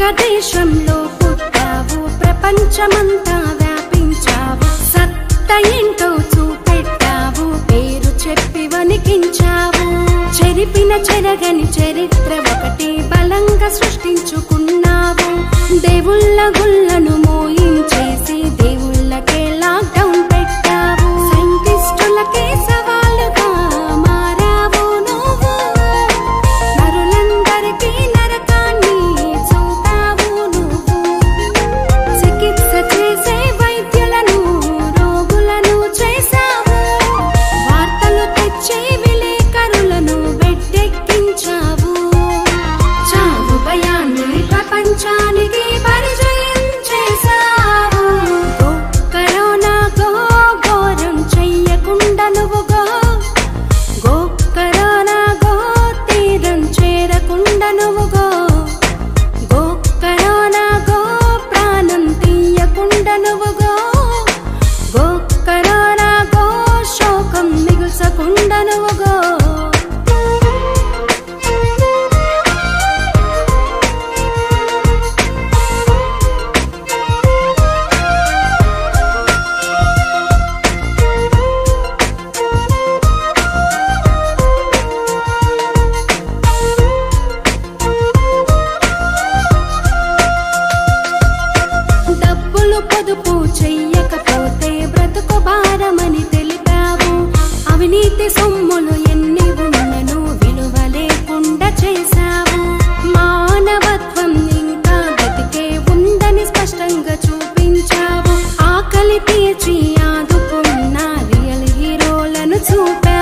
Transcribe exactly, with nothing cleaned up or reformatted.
దేశంలో పుట్టావు, ప్రపంచమంతా వ్యాపించావు, సత్త ఏంటో చూపెట్టావు, పేరు చెప్పి వణికించావు. చెరిపిన చెరగని చరిత్ర ఒకటి బలంగా సృష్టించుకున్నావు. దేవుళ్ళ గుళ్ళను మోయించేసి దేవుళ్ళకే లాక్డౌన్ పెట్టావు. సైంటిస్టులకే సవాలుగా మారావు నువ్వు. నరులందరికీ నరకాన్ని చూపావు నువ్వు. చికిత్స చేసే వైద్యులను రోగులను చేశావు. వార్తలు తెచ్చే విలేకరులను వెట్టెక్కించావు. చావు భయాన్ని ప్రపంచానికి పరిచయం చేశావు. గో కరోనా గో, ఘోరం చెయ్యకుండా నువ్వు గో. గో కరోనా గో, తీరం చేరకుండా నువ్వు గో. గో కరోనా గో, ప్రాణం తీయకుండా నువ్వు గో. గో కరోనా గో, శోకం మిగుల్చకుండా నువ్వు గో. డబ్బులు పొదుపు చెయ్యకపోతే బ్రతుకు భారమని తెలిపావు. అవినీతి సొమ్ములు ఎన్ని ఉన్నను విలువ లేకుండా చేశావు. మానవత్వం ఇంకా బతికే ఉందని స్పష్టంగా చూపించావు. ఆకలి తీర్చి ఆదుకున్న రియల్ హీరోలను చూపావు.